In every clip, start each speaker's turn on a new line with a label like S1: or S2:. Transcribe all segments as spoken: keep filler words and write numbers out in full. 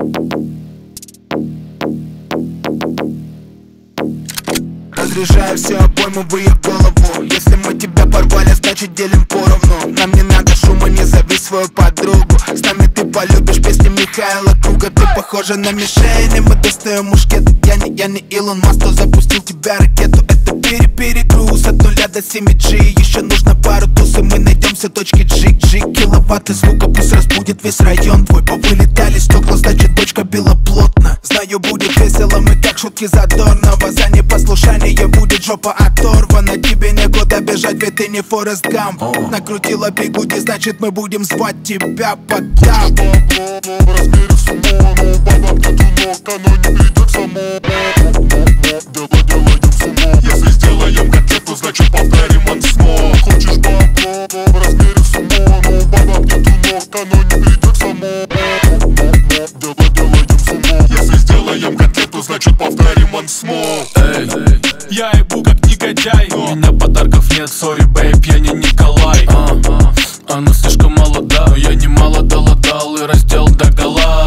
S1: Разряжаю все обоймы в ее голову. Если мы тебя порвали, значит делим поровну. Нам не надо шума, не зови свою подругу. С нами ты полюбишь песни Михаила Круга. Ты похожа на мишень, и мы достаем мушкеты. Я не, я не Илон Маск, кто запустил тебя ракету. Это пере-перегруз от нуля до семи джи. Еще нужно пару туз, и мы найдем все точки джик-джик. Киловатты звука пусть разбудит весь район твой. Повылетали стекла, значит дочка била плотно. Знаю, будет весело, мы как шутки задорного. За непослушание будет жопа оторвана. Тебе некуда бежать, ведь ты не Форест Гамп. Накрутила бигуди, значит мы будем звать тебя под тап.
S2: В размере сумо, но баба где-то ног, оно не придет само. Дело делаем сумо. Если сделаем котлету, значит повторим он снова. Хочешь бабло в размере сумо, но баба где-то ног, оно не придет само. Дело делаем сумо. Если сделаем котлету, значит повторим он снова.
S3: Эй, я ебу как негодяй, у меня подарков нет, сори, бейб, я не Николай. а, а, Она слишком молода, но я немало доладал и раздел догола.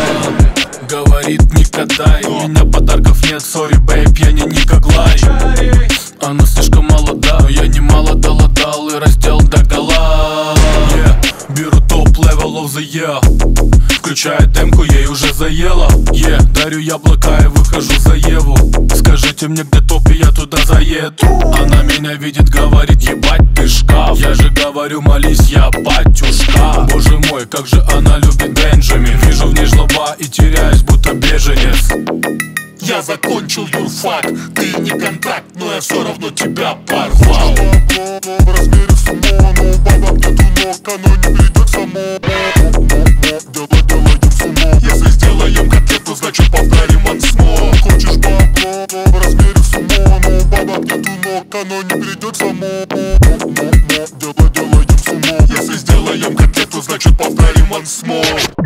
S3: Говорит никогда, у меня подарков нет, сори, бейб, я не Николай. Она слишком молода, но я немало доладал и раздел догола. yeah. Беру топ-левел of the year. Включая демку, ей уже заела. yeah. Дарю яблока и выхожу за Еву. Скажите мне, где топ, и я туда заеду. Она меня видит, говорит, ебать ты шкаф. Я же говорю, молись, я батюшка. Боже мой, как же она любит Бенджамин. Вижу в ней жлоба и теряюсь, будто беженец.
S2: Я закончил юрфак, ты не контакт, но я все равно тебя порвал. В размере сумо, но баба где-то ног, оно не придет само. Дело делаем сумо. Если сделаем котлету, значит повторим он снова. Хочешь бабло в размере сумо, но баба где-то ног, оно не придет само. Дело делаем сумо. Если сделаем котлету, значит повторим он снова.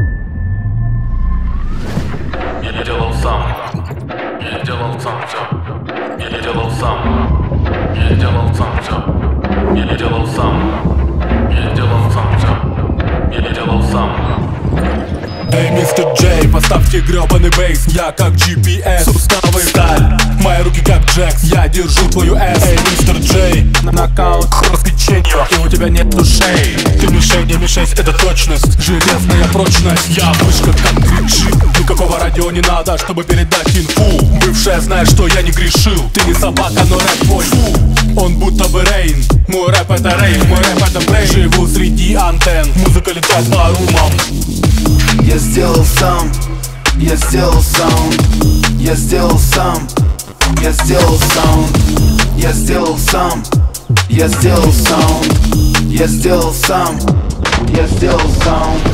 S3: Я не делал сам. Я не делал сам все. Я не делал сам. Я не делал сам все. Я не делал сам. Я не делал сам все. Я не делал сам. Эй, мистер Джей, поставьте гребаный бейс. Я как джи пи эс, суставы сталь. Мои руки как Джекс, я держу твою эс. Эй, мистер Джей, нокаут, распеченье, и у тебя нет душей. Ты мишень, не мишень, это точность, железная прочность. Я вышка как три джи. Никакого радио не надо, чтобы передать инфу. Бывшая знает, что я не грешил. Ты не собака, но рэп твой фу. Он будто бы рейн. Мой рэп это рейв, мой рэп это брейн. Живу среди антенн, музыка летает по румам.
S1: Я сделал сам, я сделал саунд. Я сделал сам, я сделал саунд. Я сделал сам, я сделал саунд. Я сделал сам, я сделал саунд.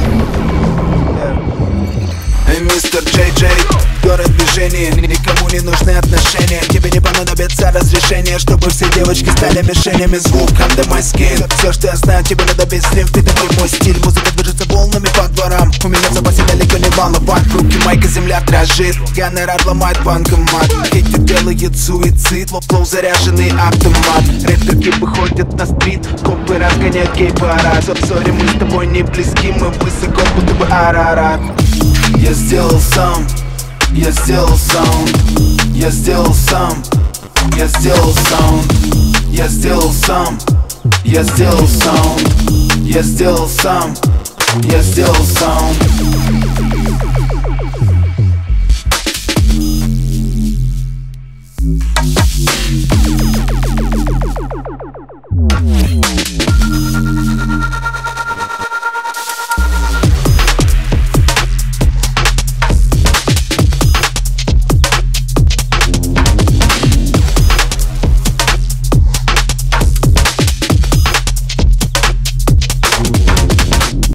S1: Эй, мистер Джей Джей, город в движении, никому не нужны отношения. Тебе не понадобится разрешение, чтобы все девочки стали мишенями. Звук under my skin. Все, что я знаю, тебе надо без слив. Ты такой мой стиль, музыка движется волнами по дворам. У меня в запасе далеко не волновать. Руки майка, земля дрожит. Гонорар ломает банкомат. Хейтер делает суицид, флоу заряженный автомат. Рэперки выходят на стрит, копы разгоняют гей-парад. Сори, мы с тобой не близки, мы высоко, будто бы Арарат. Я сделал сам, я сделал саунд. Я сделал сам, я сделал саунд. Я сделал сам, я сделал саунд. Я сделал сам, я сделал саунд.